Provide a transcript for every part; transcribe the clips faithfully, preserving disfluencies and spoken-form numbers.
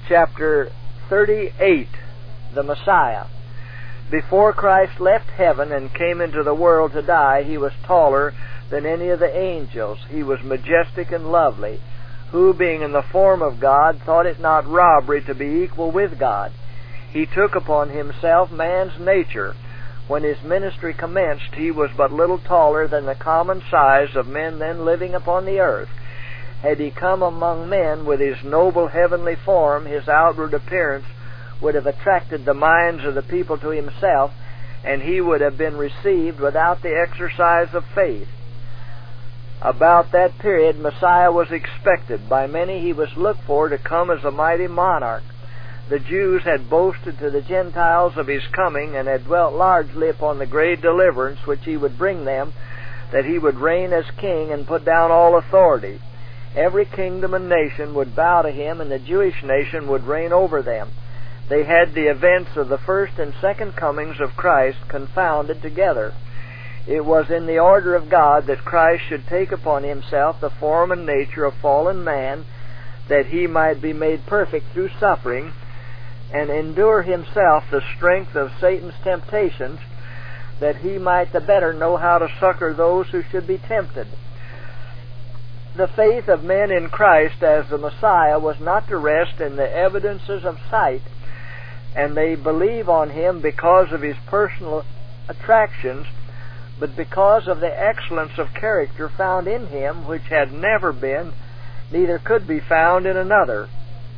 chapter thirty-eight, the Messiah. Before Christ left heaven and came into the world to die, he was taller than any of the angels. He was majestic and lovely, who, being in the form of God, thought it not robbery to be equal with God. He took upon himself man's nature. When his ministry commenced, he was but little taller than the common size of men then living upon the earth. Had he come among men with his noble heavenly form, his outward appearance would have attracted the minds of the people to himself, and he would have been received without the exercise of faith. About that period, Messiah was expected. By many he was looked for to come as a mighty monarch. The Jews had boasted to the Gentiles of his coming, and had dwelt largely upon the great deliverance which he would bring them, that he would reign as king and put down all authority. Every kingdom and nation would bow to him, and the Jewish nation would reign over them. They had the events of the first and second comings of Christ confounded together. It was in the order of God that Christ should take upon himself the form and nature of fallen man, that he might be made perfect through suffering, and endure himself the strength of Satan's temptations, that he might the better know how to succor those who should be tempted. The faith of men in Christ as the Messiah was not to rest in the evidences of sight, and they believe on him because of his personal attractions, but because of the excellence of character found in him, which had never been, neither could be found in another.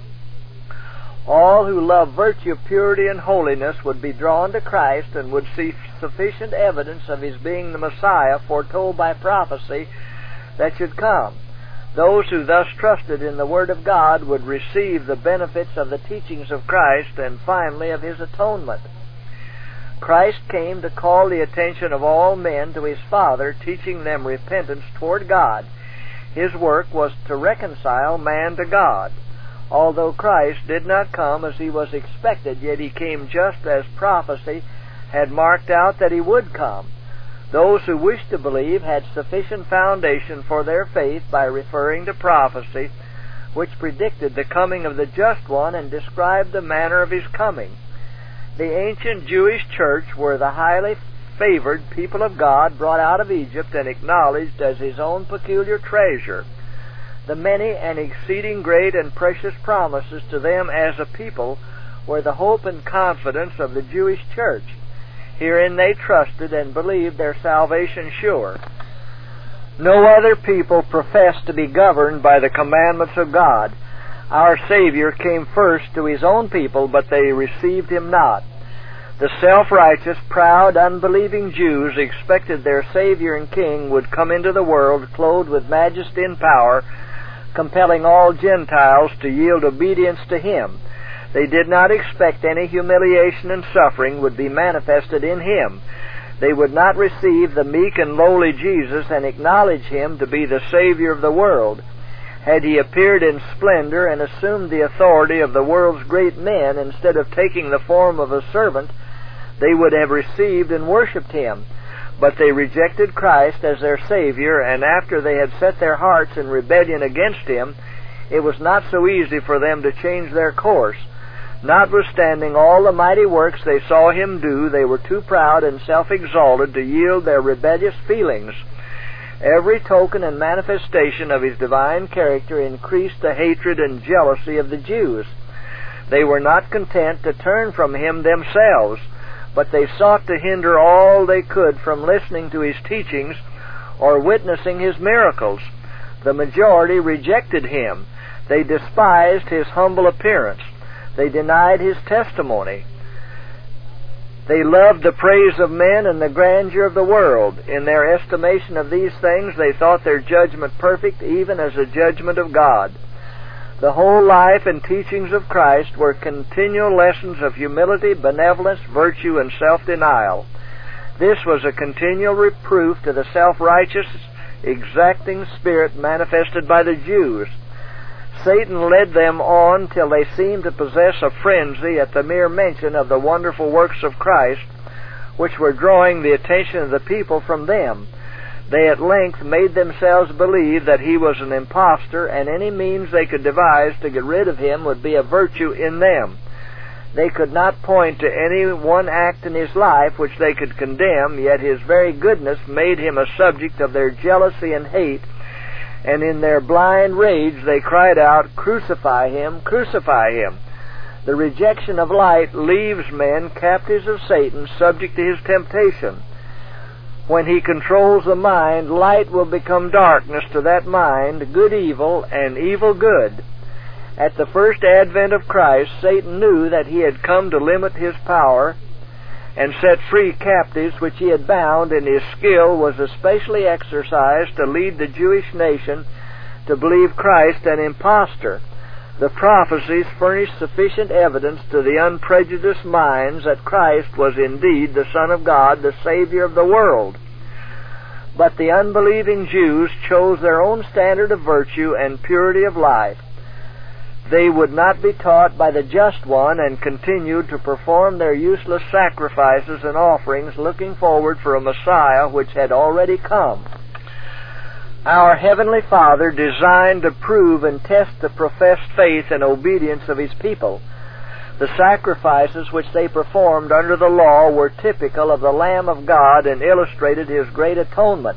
All who love virtue, purity, and holiness would be drawn to Christ and would see sufficient evidence of his being the Messiah foretold by prophecy that should come. Those who thus trusted in the Word of God would receive the benefits of the teachings of Christ and finally of his atonement. Christ came to call the attention of all men to his Father, teaching them repentance toward God. His work was to reconcile man to God. Although Christ did not come as he was expected, yet he came just as prophecy had marked out that he would come. Those who wished to believe had sufficient foundation for their faith by referring to prophecy, which predicted the coming of the Just One and described the manner of his coming. The ancient Jewish church were the highly favored people of God, brought out of Egypt and acknowledged as his own peculiar treasure. The many and exceeding great and precious promises to them as a people were the hope and confidence of the Jewish church. Herein they trusted and believed their salvation sure. No other people professed to be governed by the commandments of God. Our Savior came first to his own people, but they received him not. The self-righteous, proud, unbelieving Jews expected their Savior and King would come into the world clothed with majesty and power, compelling all Gentiles to yield obedience to him. They did not expect any humiliation and suffering would be manifested in him. They would not receive the meek and lowly Jesus and acknowledge him to be the Savior of the world. Had he appeared in splendor and assumed the authority of the world's great men instead of taking the form of a servant, they would have received and worshipped him. But they rejected Christ as their Savior, and after they had set their hearts in rebellion against him, it was not so easy for them to change their course. Notwithstanding all the mighty works they saw him do, they were too proud and self-exalted to yield their rebellious feelings. Every token and manifestation of his divine character increased the hatred and jealousy of the Jews. They were not content to turn from him themselves, but they sought to hinder all they could from listening to his teachings or witnessing his miracles. The majority rejected him. They despised his humble appearance. They denied his testimony. They loved the praise of men and the grandeur of the world. In their estimation of these things, they thought their judgment perfect, even as the judgment of God. The whole life and teachings of Christ were continual lessons of humility, benevolence, virtue, and self-denial. This was a continual reproof to the self-righteous, exacting spirit manifested by the Jews. Satan led them on till they seemed to possess a frenzy at the mere mention of the wonderful works of Christ, which were drawing the attention of the people from them. they at length made themselves believe that he was an impostor, and any means they could devise to get rid of him would be a virtue in them. They could not point to any one act in his life which they could condemn, yet his very goodness made him a subject of their jealousy and hate, and in their blind rage they cried out, "Crucify him, crucify him." The rejection of light leaves men captives of Satan, subject to his temptation. When he controls the mind, light will become darkness to that mind, good evil, and evil good. At the first advent of Christ, Satan knew that he had come to limit his power and set free captives which he had bound, and his skill was especially exercised to lead the Jewish nation to believe Christ an impostor. The prophecies furnished sufficient evidence to the unprejudiced minds that Christ was indeed the Son of God, the Savior of the world. But the unbelieving Jews chose their own standard of virtue and purity of life. They would not be taught by the Just One, and continued to perform their useless sacrifices and offerings, looking forward for a Messiah which had already come. Our Heavenly Father designed to prove and test the professed faith and obedience of His people. The sacrifices which they performed under the law were typical of the Lamb of God and illustrated His great atonement.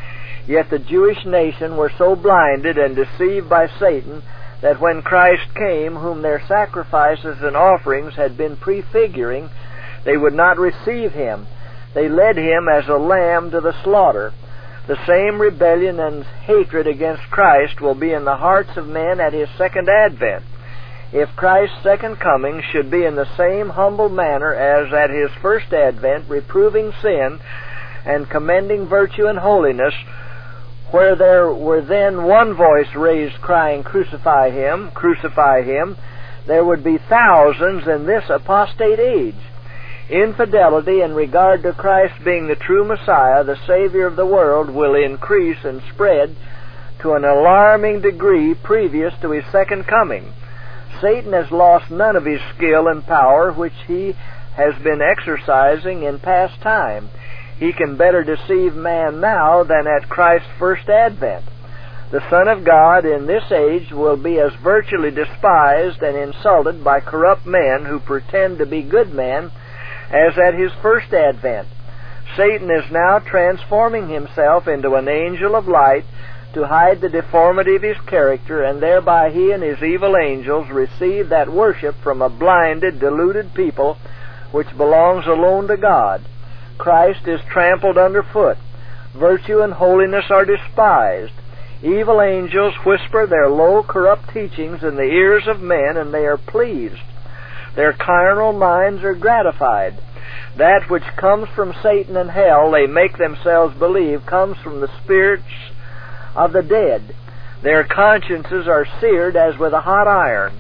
Yet the Jewish nation were so blinded and deceived by Satan that when Christ came, whom their sacrifices and offerings had been prefiguring, they would not receive Him. They led Him as a lamb to the slaughter. The same rebellion and hatred against Christ will be in the hearts of men at His second advent. If Christ's second coming should be in the same humble manner as at His first advent, reproving sin and commending virtue and holiness, where there were then one voice raised crying, "Crucify him, crucify him," there would be thousands in this apostate age. Infidelity in regard to Christ being the true Messiah, the Savior of the world, will increase and spread to an alarming degree previous to His second coming. Satan has lost none of his skill and power which he has been exercising in past time. He can better deceive man now than at Christ's first advent. The Son of God in this age will be as virtually despised and insulted by corrupt men who pretend to be good men as at His first advent. Satan is now transforming himself into an angel of light to hide the deformity of his character, and thereby he and his evil angels receive that worship from a blinded, deluded people which belongs alone to God. Christ is trampled underfoot. Virtue and holiness are despised. Evil angels whisper their low, corrupt teachings in the ears of men, and they are pleased. Their carnal minds are gratified. That which comes from Satan and hell, they make themselves believe, comes from the spirits of the dead. Their consciences are seared as with a hot iron.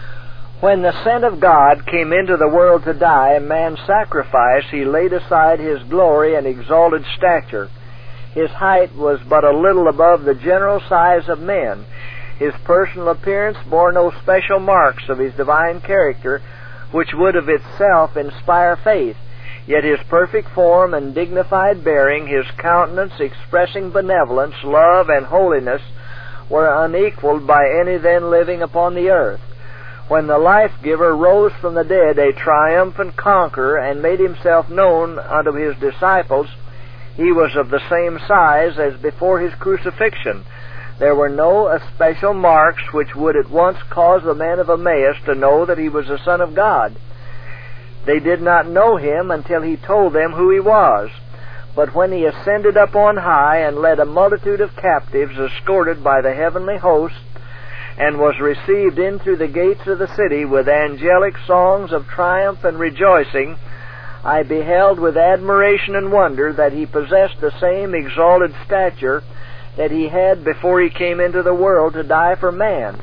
When the Son of God came into the world to die a man's sacrifice, He laid aside His glory and exalted stature. His height was but a little above the general size of men. His personal appearance bore no special marks of His divine character, which would of itself inspire faith. Yet His perfect form and dignified bearing, His countenance expressing benevolence, love, and holiness, were unequaled by any then living upon the earth. When the Life-Giver rose from the dead, a triumphant conqueror, and made Himself known unto His disciples, He was of the same size as before His crucifixion. There were no especial marks which would at once cause the men of Emmaus to know that He was the Son of God. They did not know Him until He told them who He was. But when He ascended up on high and led a multitude of captives escorted by the heavenly host, and was received in through the gates of the city with angelic songs of triumph and rejoicing, I beheld with admiration and wonder that He possessed the same exalted stature that He had before He came into the world to die for man.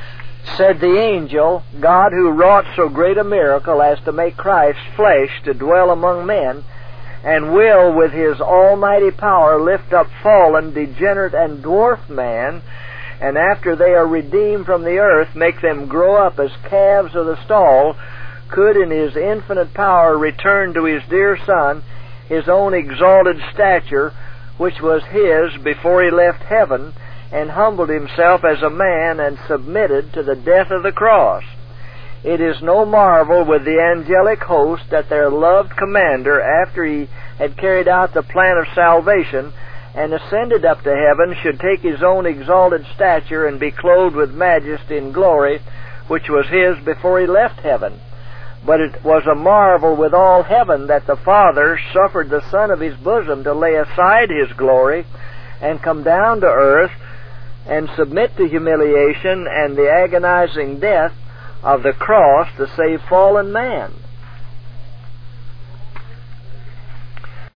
Said the angel, God who wrought so great a miracle as to make Christ flesh to dwell among men, and will with His almighty power lift up fallen, degenerate, and dwarfed man, and after they are redeemed from the earth, make them grow up as calves of the stall, could in His infinite power return to His dear Son His own exalted stature, which was his before he left heaven, and humbled himself as a man and submitted to the death of the cross. It is no marvel with the angelic host that their loved commander, after he had carried out the plan of salvation and ascended up to heaven, should take his own exalted stature and be clothed with majesty and glory, which was his before he left heaven. But it was a marvel with all heaven that the Father suffered the Son of his bosom to lay aside his glory and come down to earth and submit to humiliation and the agonizing death of the cross to save fallen man.